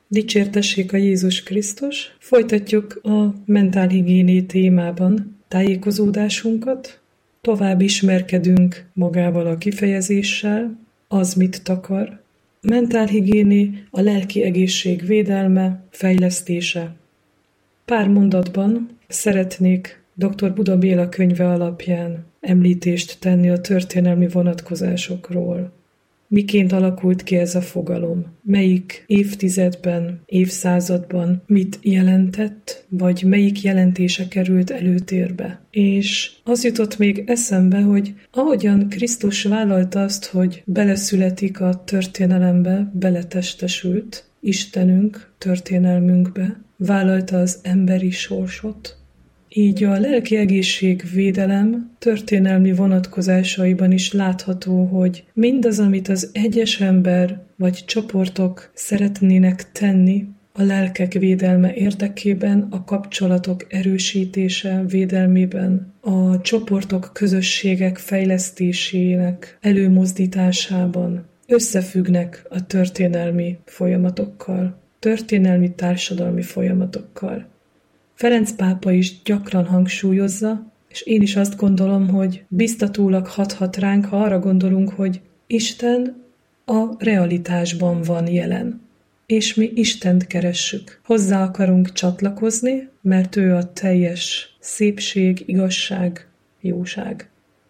Dicsértessék a Jézus Krisztus! Folytatjuk a mentálhigiéné témában tájékozódásunkat, tovább ismerkedünk magával a kifejezéssel, az mit takar. Mentálhigiéné a lelki egészség védelme, fejlesztése. Pár mondatban szeretnék dr. Buda Béla könyve alapján említést tenni a történelmi vonatkozásokról. Miként alakult ki ez a fogalom? Melyik évtizedben, évszázadban mit jelentett, vagy melyik jelentése került előtérbe? És az jutott még eszembe, hogy ahogyan Krisztus vállalta azt, hogy beleszületik a történelembe, beletestesült Istenünk történelmünkbe, vállalta az emberi sorsot, így a lelki egészségvédelem történelmi vonatkozásaiban is látható, hogy mindaz, amit az egyes ember vagy csoportok szeretnének tenni a lelkek védelme érdekében, a kapcsolatok erősítése védelmében, a csoportok, közösségek fejlesztésének előmozdításában összefüggnek a történelmi folyamatokkal, történelmi társadalmi folyamatokkal. Ferenc pápa is gyakran hangsúlyozza, és én is azt gondolom, hogy biztatólag hathat ránk, ha arra gondolunk, hogy Isten a realitásban van jelen, és mi Istent keressük. Hozzá akarunk csatlakozni, mert ő a teljes szépség, igazság, jóság.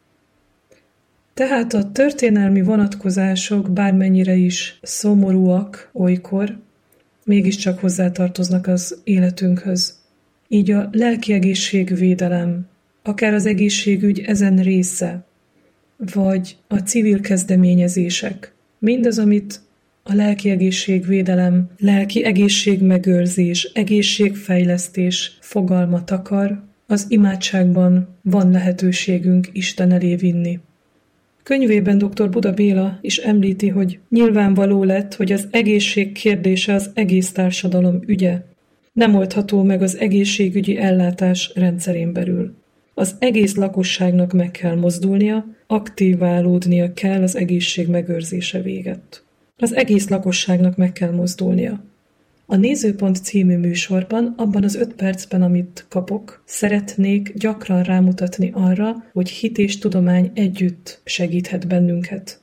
Tehát a történelmi vonatkozások bármennyire is szomorúak olykor, mégiscsak hozzátartoznak az életünkhöz. Így a lelki egészségvédelem, akár az egészségügy ezen része, vagy a civil kezdeményezések, mindaz, amit a lelki egészségvédelem, lelki egészségmegőrzés, egészségfejlesztés fogalma takar, az imádságban van lehetőségünk Isten elé vinni. Könyvében dr. Buda Béla is említi, hogy nyilvánvaló lett, hogy az egészség kérdése az egész társadalom ügye. Nem oldható meg az egészségügyi ellátás rendszerén belül. Az egész lakosságnak meg kell mozdulnia, aktiválódnia kell az egészség megőrzése végett. Az egész lakosságnak meg kell mozdulnia. A Nézőpont című műsorban, abban az 5 percben, amit kapok, szeretnék gyakran rámutatni arra, hogy hit és tudomány együtt segíthet bennünket.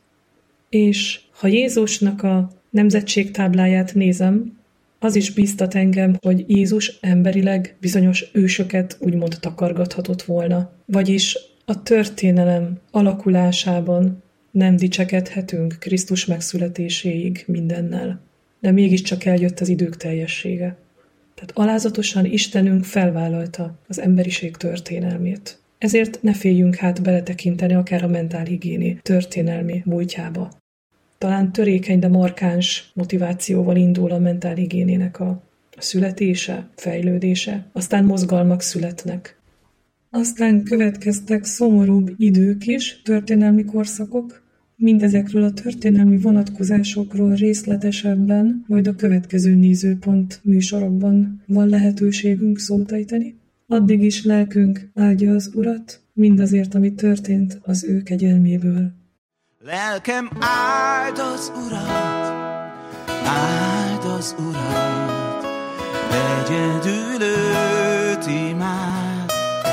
És ha Jézusnak a nemzetségtábláját nézem, az is bíztat engem, hogy Jézus emberileg bizonyos ősöket úgymond takargathatott volna. Vagyis a történelem alakulásában nem dicsekedhetünk Krisztus megszületéséig mindennel. De mégiscsak eljött az idők teljessége. Tehát alázatosan Istenünk felvállalta az emberiség történelmét. Ezért ne féljünk hát beletekinteni akár a mentálhigiéné történelmi múltjába. Talán törékeny, de markáns motivációval indul a mentálhigiénének a születése, fejlődése, aztán mozgalmak születnek. Aztán következtek szomorúbb idők is, történelmi korszakok. Mindezekről a történelmi vonatkozásokról részletesebben, majd a következő Nézőpont műsorokban van lehetőségünk szót ejteni. Addig is lelkünk áldja az Urat, mindazért, ami történt az ő kegyelméből. Lelkem áld az Urat, áld az Urat, egyedül őt imád.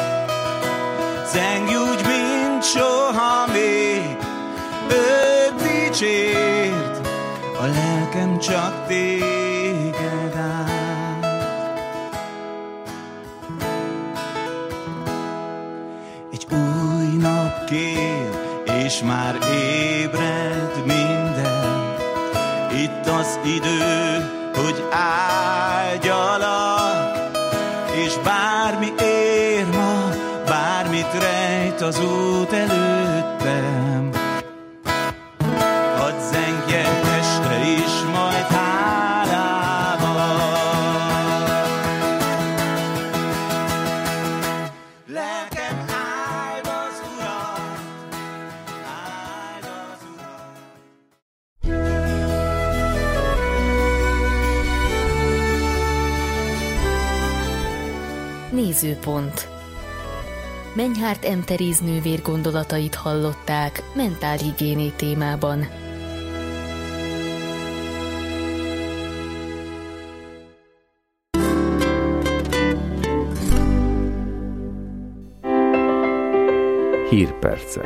Zengj úgy, mint soha még, őt dicsért, a lelkem csak téged áld. Egy új nap kér, és már ébred minden. Itt az idő, hogy áldjalak, és bármi ér ma, bármit rejt az út előttem, hadd zengjek este is majd hálával. Lelkem áld az Urat, áld az Urat. Nézőpont. Menyhárt M. Teréz nővér gondolatait hallották mentálhigiéné témában. Hírpercek.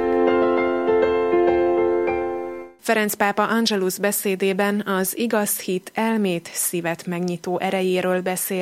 Ferenc pápa Angelus beszédében az igaz hit elmét, szívet megnyitó erejéről beszél.